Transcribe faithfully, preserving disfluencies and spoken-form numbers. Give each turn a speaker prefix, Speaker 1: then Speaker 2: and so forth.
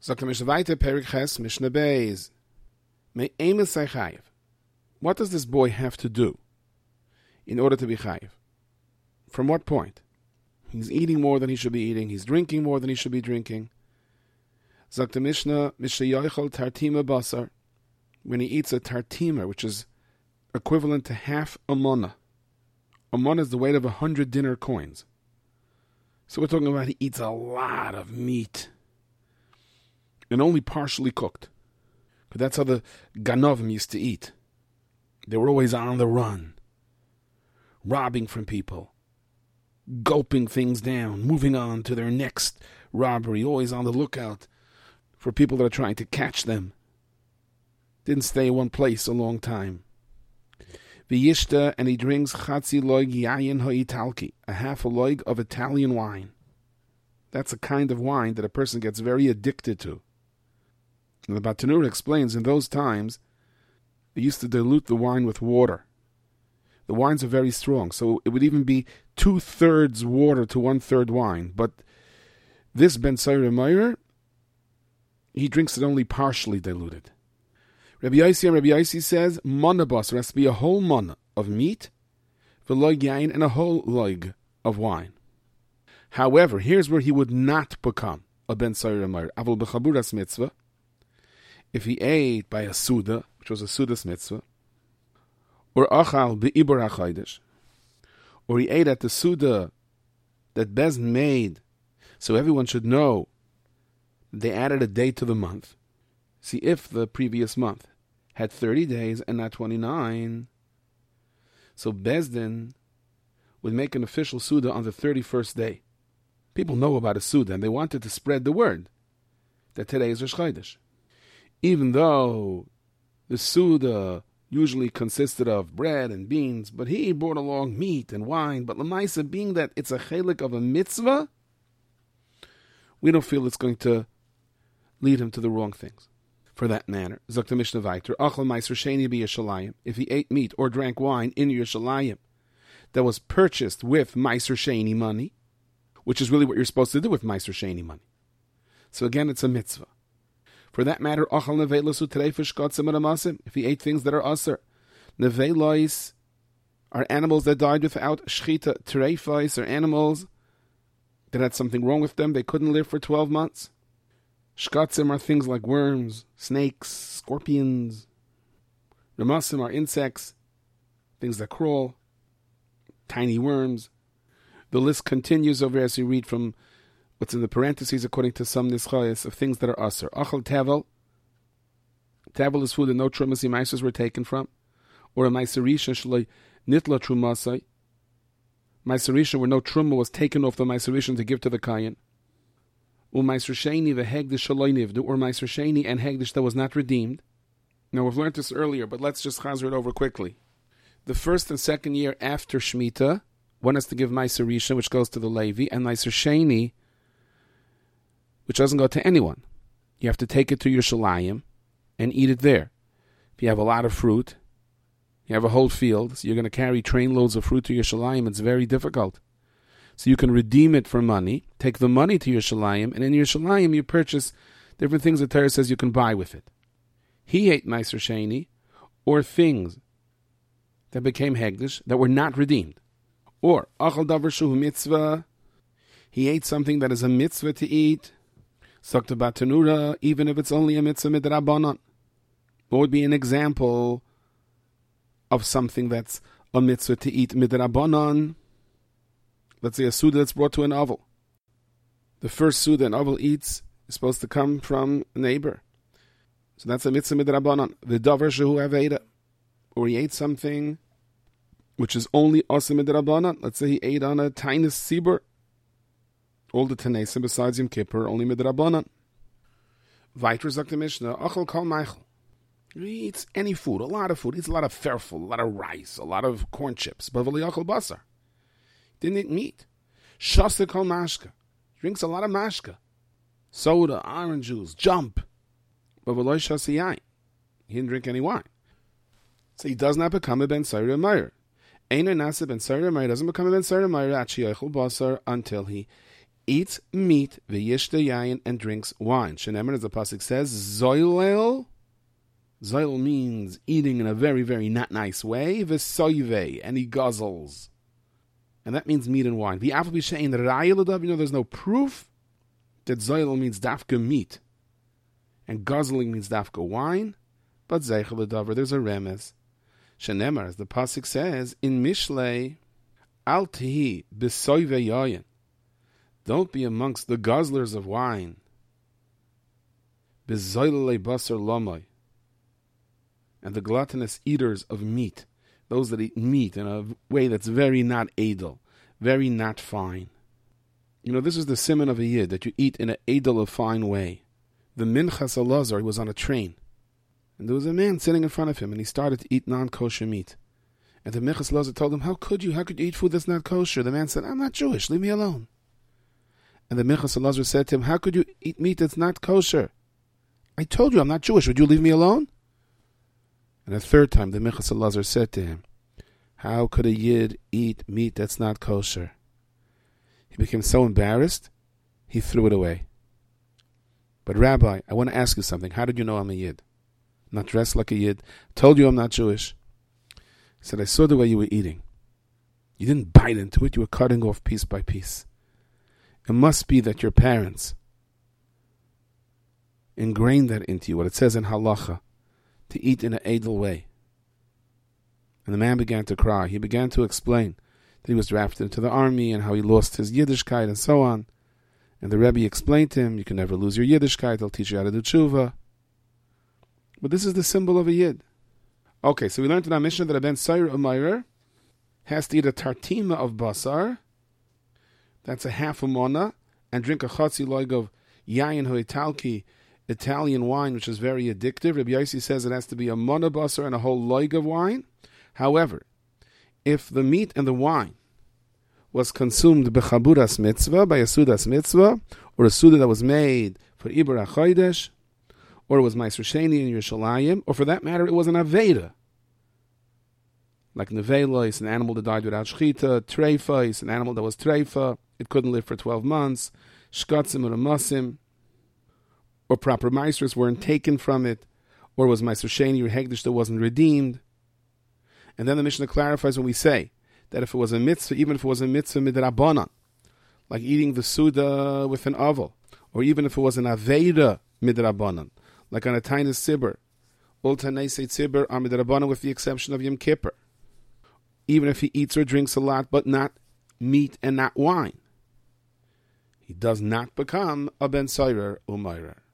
Speaker 1: Sagt der Mishnah weiter, Perik Ches, Mishnah Beis. Me emes sei chayiv. What does this boy have to do in order to be chayiv? From what point? He's eating more than he should be eating. He's drinking more than he should be drinking. Sagt der Mishnah, Mishnah Yoichel Tartima Basar. When he eats a tartima, which is equivalent to half a mana. A mana is the weight of a hundred dinar coins. So we're talking about he eats a lot of meat. And only partially cooked. Because that's how the Ganovim used to eat. They were always on the run. Robbing from people. Gulping things down. Moving on to their next robbery. Always on the lookout for people that are trying to catch them. Didn't stay in one place a long time. V'yishta, and he drinks chatzi loig yayin ha'italki, a half a loig of Italian wine. That's a kind of wine that a person gets very addicted to. And the Batanura explains, in those times, they used to dilute the wine with water. The wines are very strong, so it would even be two-thirds water to one-third wine. But this Ben Saira Meir, he drinks it only partially diluted. Rabbi Yossi, Rabbi Yossi says, mana basar has to be a whole mana of meat, v'loig yain, and a whole loig of wine. However, here's where he would not become a Ben Saira Meir. Aval b'chaburas mitzvah, if he ate by a Suda, which was a Sudas mitzvah, or Achal be'ibur HaChodesh, or he ate at the Suda that Bezdin made, so everyone should know they added a day to the month. See, if the previous month had thirty days and not twenty-nine, so Bezdin would make an official Suda on the thirty-first day. People know about a Suda, and they wanted to spread the word that today is Rosh Chodesh. Even though the Suda usually consisted of bread and beans, but he brought along meat and wine. But Lamaisa, being that it's a chelik of a mitzvah, we don't feel it's going to lead him to the wrong things. For that matter, Zakta Mishnah Vayter, Achal Meiser Sheni b'Yerushalayim, if he ate meat or drank wine in Yerushalayim that was purchased with Meiser Sheni money, which is really what you're supposed to do with Meiser Sheni money. So again, it's a mitzvah. For that matter, Achal Nevelos Utreifish Gotzim Aramasim, if he ate things that are Aser. Nevelois are animals that died without Shchita. Treifais are animals that had something wrong with them. They couldn't live for twelve months. Shkatzim are things like worms, snakes, scorpions. Ramasim are insects, things that crawl, tiny worms. The list continues over as you read from what's in the parentheses according to some nischayas of things that are aser. Achal tevel. Tevel is food that no trumasi maisers were taken from. Or a maiserisha shaloi nitla trumasai. Maiserisha where no truma was taken off the maiserisha to give to the kayan. Or maiser sheni v'hegdish shaloi nivdu. Or maiser sheni and hegdish that was not redeemed. Now we've learned this earlier, but let's just chazer it over quickly. The first and second year after Shemitah, one has to give maiserisha, which goes to the Levi, and maiser sheni, which doesn't go to anyone. You have to take it to Yerushalayim and eat it there. If you have a lot of fruit, you have a whole field, so you're going to carry trainloads of fruit to Yerushalayim, it's very difficult. So you can redeem it for money, take the money to Yerushalayim, and in Yerushalayim you purchase different things that Torah says you can buy with it. He ate Meiser Sheni, or things that became Hegdish that were not redeemed. Or, Achal Davar Shuhu Mitzvah, he ate something that is a mitzvah to eat, Sakta Batanura, even if it's only a mitzvah midrabanan. What would be an example of something that's a mitzvah to eat midrabanan? Let's say a Suda that's brought to an oval. The first Suda an oval eats is supposed to come from a neighbor. So that's a mitzvah midrabanan. The davar shehu aveda. Or he ate something which is only asa midrabanan. Let's say he ate on a tiny sibur. All the Tanesim besides Yom Kippur, only midrabanan. Vayter Zakta Mishnah, Achal Kol Meichel. He eats any food, a lot of food. He eats a lot of ferful, a lot of rice, a lot of corn chips. But V'li Achal Basar. Didn't eat meat. Shasta Kol Mashka. Drinks a lot of mashka. Soda, orange juice, jump. But V'loi Shasta Yain. He didn't drink any wine. So he does not become a Ben Saira Meir. Einer Nasa Ben Saira Meir doesn't become a Ben Saira Meir at Sheyachol Basar until he eats meat, v'yishta yayin, and drinks wine. Shenemer, as the pasuk says, zoilel. Zoil means eating in a very, very not nice way. V'soyve, and he guzzles. And that means meat and wine. V'afal b'shein ra'ayel, you know, there's no proof that zoil means dafka meat. And guzzling means dafka wine. But zeichel adavar, there's a remes. Shenemer, as the pasuk says, in Mishlei, al tihi b'soyve yayin. Don't be amongst the guzzlers of wine. B'zoilele basar lomoy. And the gluttonous eaters of meat. Those that eat meat in a way that's very not edel, very not fine. You know, this is the siman of a yid, that you eat in an edel, a fine way. The Minchas Elazar, he was on a train. And there was a man sitting in front of him, and he started to eat non-kosher meat. And the Minchas Elazar told him, how could you? How could you eat food that's not kosher? The man said, I'm not Jewish, leave me alone. And the Minchas Elazar said to him, how could you eat meat that's not kosher? I told you I'm not Jewish, would you leave me alone? And a third time, the Minchas Elazar said to him, how could a yid eat meat that's not kosher? He became so embarrassed, he threw it away. But Rabbi, I want to ask you something. How did you know I'm a yid? I'm not dressed like a yid. Told you I'm not Jewish. He said, I saw the way you were eating. You didn't bite into it, you were cutting off piece by piece. It must be that your parents ingrained that into you, what it says in halacha, to eat in an edel way. And the man began to cry. He began to explain that he was drafted into the army and how he lost his Yiddishkeit and so on. And the Rebbe explained to him, you can never lose your Yiddishkeit, they'll teach you how to do tshuva. But this is the symbol of a Yid. Okay, so we learned in our Mishnah that a ben Sayer Umayrer has to eat a tartima of basar, that's a half a mona, and drink a chatzi loig of yayin hoitalki, Italian wine, which is very addictive. Rabbi Yossi says it has to be a mona basar and a whole loig of wine. However, if the meat and the wine was consumed bechaburas mitzvah, by a sudas mitzvah, or a suda that was made for Iber HaChodesh, or it was Meiser Sheni in Yerushalayim, or for that matter, it was an Aveda. Like Nevelos, an animal that died without Shechita, Treifos, an animal that was Treifa, it couldn't live for twelve months, Shkatzim or Amasim, or proper Meisers weren't taken from it, or it was Meiser Sheni or Hegdish that wasn't redeemed. And then the Mishnah clarifies when we say that if it was a mitzvah, even if it was a mitzvah midrabanan, like eating the Suda with an oval, or even if it was an Aveda midrabanan, like on a tiny Sibur, Ultanese Tzibur are midrabanan with the exception of Yom Kippur. Even if he eats or drinks a lot, but not meat and not wine, he does not become a ben Sayer Umayrer.